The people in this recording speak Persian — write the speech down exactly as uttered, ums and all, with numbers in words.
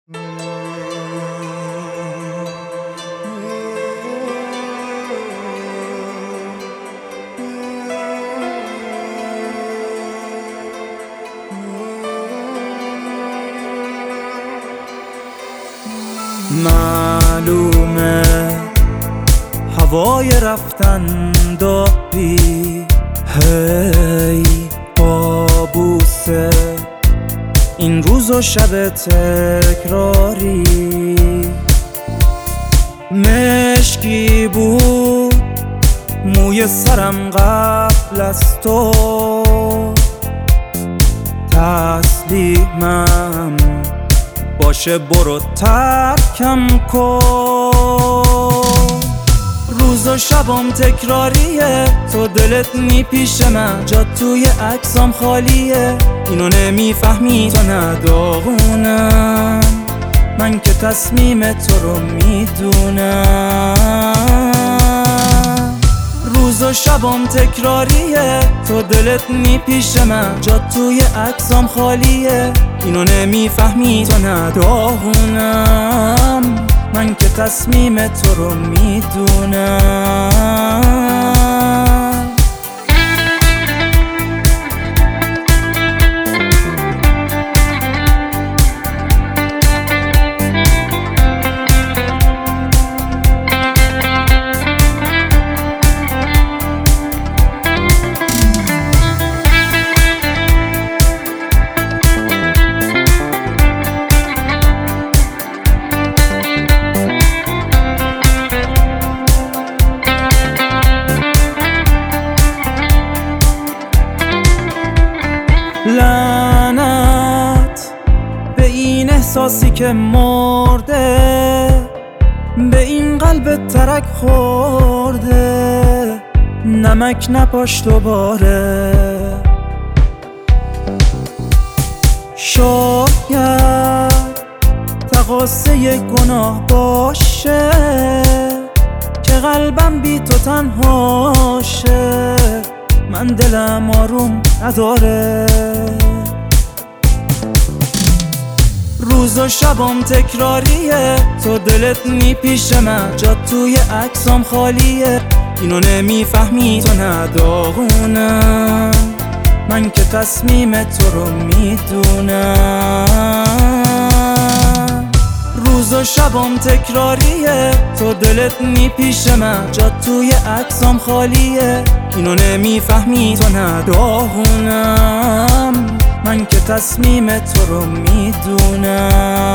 معلومه هوای رفتن داری، هی بابوسه این روز و شب تکراری. مشکی بود موی سرم قبل از تو، تسلیمم باشه برو ترکم کن. روز و شبم تکراریه، تو دلت میپیش من، جا توی عکسام خالیه. اینو نمیفهمی تو نداغونم، من که تصمیم تو رو میدونم. روز و شبم تکراریه، تو دلت میپیش من، جا توی عکسام خالیه. اینو نمیفهمی تو نداغونم، من که تصمیم تو رو میدونم. لعنت به این احساسی که مرده، به این قلب ترک خورده، نمک نپاش دوباره. شاید تقاصه گناه باشه که قلبم بی تو تنهاشه، من دلم آروم نداره. روز و شبم تکراریه، تو دلت میپیش من، جا توی عکسام خالیه. اینو نمیفهمی تو نداغونم، من که تصمیم تو رو میدونم. روز و شبم تکراریه، تو دلت میپیش من، جا توی عکسام خالیه. اینو نمیفهمی تو نداغونم، من که تصمیم تو رو میدونم.